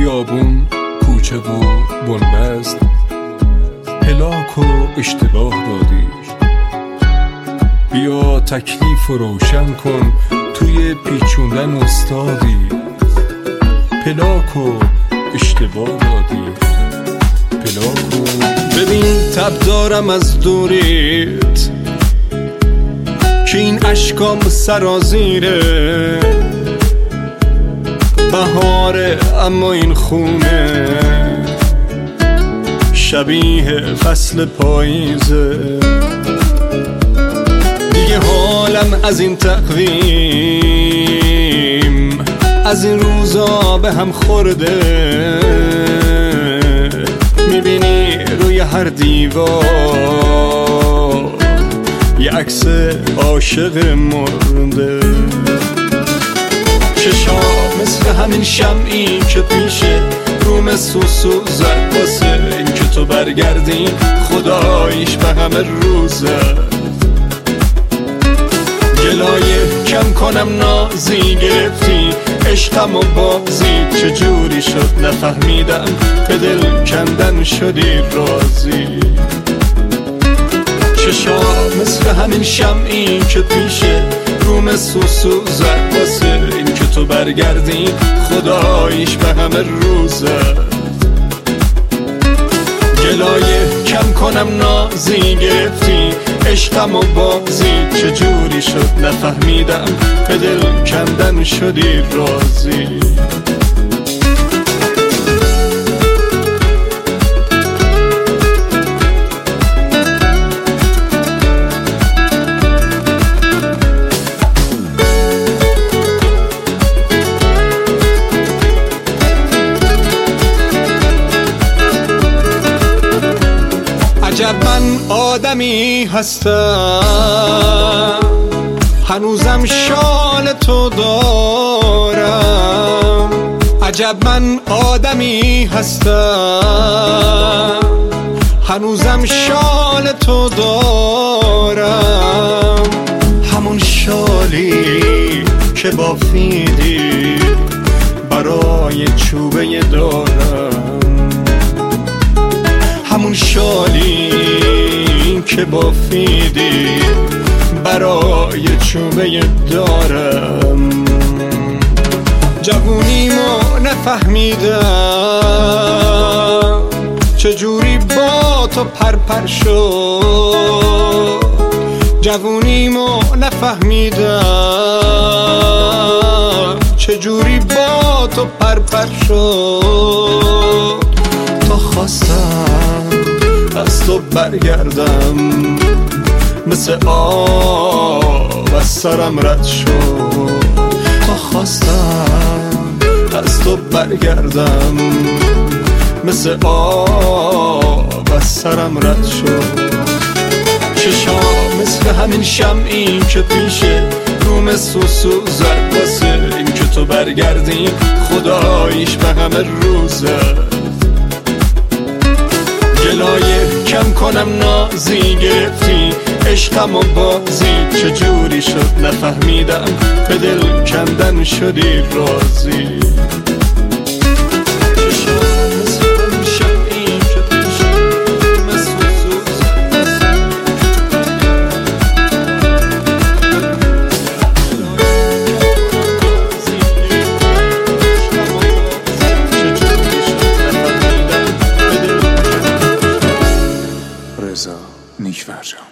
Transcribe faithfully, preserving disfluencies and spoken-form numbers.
خیابون، کوچه و بنبست، هلاک و اشتباه دادی. بیا تکلیف رو روشن کن، توی پیچوندن استادی. پلاک و اشتباه دادی، پلاک و ببین تب دارم از دوریت که این عشقام سرازیره. بهاره اما این خونه شبیه فصل پاییزه. دیگه حالم از این تقویم، از این روزا به هم خورده. میبینی روی هر دیوار یه عکس عاشق مرده. چشا مثل همین شمعی که پیشه روم سوسو زد واسه این که تو برگردی. خداییش به همه روزه گلایه کم کنم نازی گرفتی. عشقم و بازی چجوری شد نفهمیدم، به دل کندن شدی رازی. چشا مثل همین شمعی که پیشه روم سوسو زد واسه این که تو برگردی. خداییش به همه روزه گلایه کم کنم نازی گرفتی. عشقم و بازی چجوری شد نفهمیدم، به دل کندن شدی رازی. عجب من آدمی هستم، هنوزم شال تو دارم. عجب من آدمی هستم، هنوزم شال تو دارم. همون شالی که بافیدی برای چوبه دارم. همون شالی که بافیدی برای چوبه دارم. جوونیمو نفهمیدم چجوری با تو پرپر شد. جوونیمو نفهمیدم چجوری با تو پرپر شد. تا خواستم از تو برگردم مثل آب از سرم رد شد. تا خواستم از تو برگردم مثل آب از سرم رد شد. چشا مثل همین شمعی که پیشه روم سوسو زد واسه این که تو برگردی. خداییش به همه روزه گلایه کم کنم نازی گرفتی. عشقم و بازی چجوری شد نفهمیدم، به دل کندن شدی رازی. رضا نیک‌فرجام.